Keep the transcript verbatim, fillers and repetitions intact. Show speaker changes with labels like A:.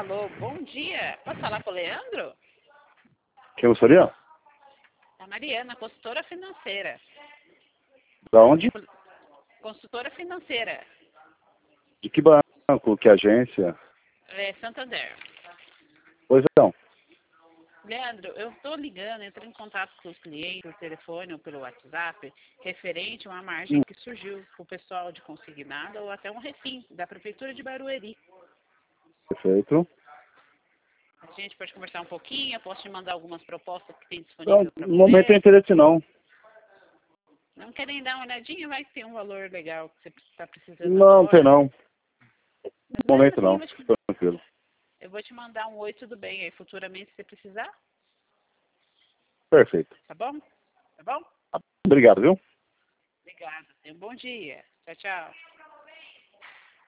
A: Alô, bom dia. Posso falar com o Leandro?
B: Quem gostaria?
A: A Mariana, consultora financeira.
B: Da onde?
A: Consultora financeira.
B: De que banco? Que agência?
A: É, Santander.
B: Pois não.
A: Leandro, eu estou ligando, entrei em contato com os clientes por telefone ou pelo WhatsApp, referente a uma margem
B: Hum.
A: que surgiu com o pessoal de consignado ou até um refim da Prefeitura de Barueri.
B: Perfeito.
A: A gente pode conversar um pouquinho, eu posso te mandar algumas propostas que tem
B: Não,
A: disponível para
B: no momento não tem
A: você.
B: interesse não.
A: Não querem dar uma olhadinha, vai ter um valor legal que você está precisando
B: Não, não tem
A: agora.
B: não.
A: Mas
B: No
A: mesmo
B: momento
A: assim, eu
B: não.
A: vou, te,
B: Fica tranquilo.
A: eu vou te mandar um oi, tudo bem, aí futuramente se você precisar,
B: Perfeito.
A: tá bom? Tá bom?
B: Obrigado, viu?
A: Obrigada. Tenha um bom dia. Tchau, tchau.